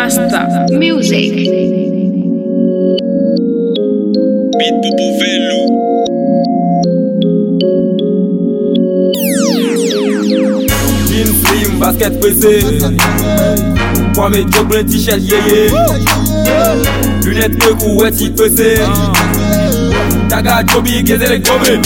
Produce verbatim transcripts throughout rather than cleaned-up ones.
Master Music. Beat Popo Velo. Jean slim, basket pressé. Moi mes job bleu t-shirt yéyé. Lunettes de cou, ouais t'y pressé. Taga Joby, gazelle et gomé.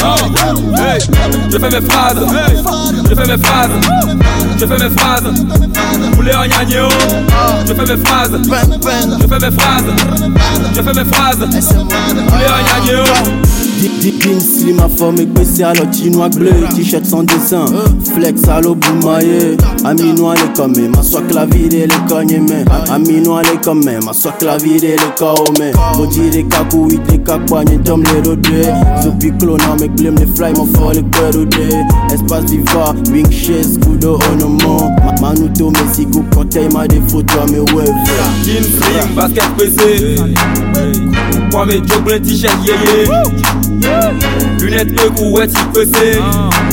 Je fais mes phrases. Je fais mes phrases. Je fais mes phrases. Poulet en gnagno. Je fais mes phrases. Je fais mes phrases. Je fais mes phrases. Poulet en gnagno. Jean slim à forme épaissée à l'otinois bleu. T-shirt sans dessin, flex à l'eau boumaillé. Ami noir les comme même, à soit clavire les cognes mais. Ami noir les comme même, à soit clavire les cao mais. Body les cacou, huit les cacoignes, tom les rodés. Zopi clona me blame les fly, mon fort les cœurs rodés. Espace viva, wing chaise, coup de ornement. Manuto Mexico, côté m'a des photos à mes webs. Jean slim, basket pressé. Moi mes job bleu t-shirt yéyé. Lunettes de cou, ouais t'y pressé.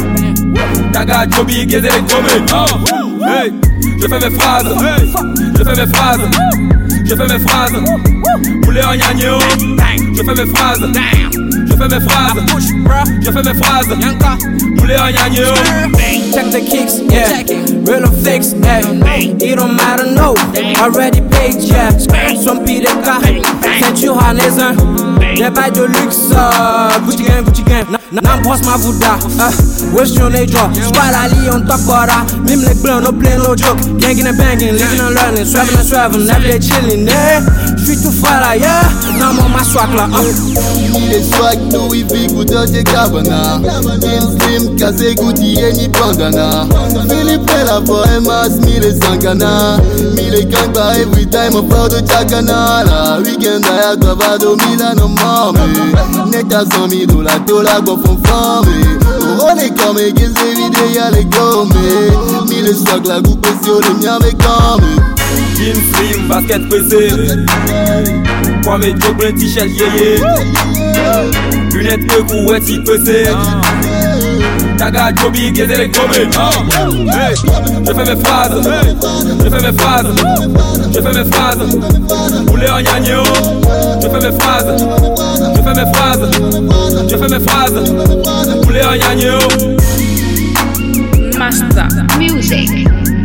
Taga Joby, gazelle et gomé. Hey, je fais mes phrases. Je fais mes phrases. Je fais mes phrases. Poulet en gnagno. Je fais mes phrases. Je fais mes phrases. Je fais mes phrases. Poulet en gnagno. Check the kicks, yeah. Real or fix, yeah. It don't matter, no. Already paid, yeah. Some P D K, ceinture harnais, des bails de luxe, Gucci gang, Gucci gang. Nam boss ma vouda, wesh yon les jaw. Squad Ali on top bora. Mim les blancs, no play, no joke. Gangin' and bangin', living and learning, swerving and swerving, never they chillin', yeah. J'suis tout fala, yeah. Now I'm on my swag là, Les swag no ivi kuta te cabana. Jean slim, kaze Gucci et ni bandana. Philippe la bohémas, mille sangana. Mille gangba every time I fall de chakana. La weekend I agravado Milano mame. Neta cent mille dollars, dollars go from fame. On est comme gazé vidé y'a les gommés. Mille swag la goupe sur le mien mais comme. Jean slim, basket pressé. Moi mes job bleu t-shirt yéyé. Lunettes de cou, ouais t'y pressé. Taga Joby, gazelle et gomé. Hey, je fais mes phrases. Je fais mes phrases. Je fais mes phrases. Poulet en gnagno. Je fais mes phrases. Je fais mes phrases. Je fais mes phrases. Poulet en gnagno. Master Music.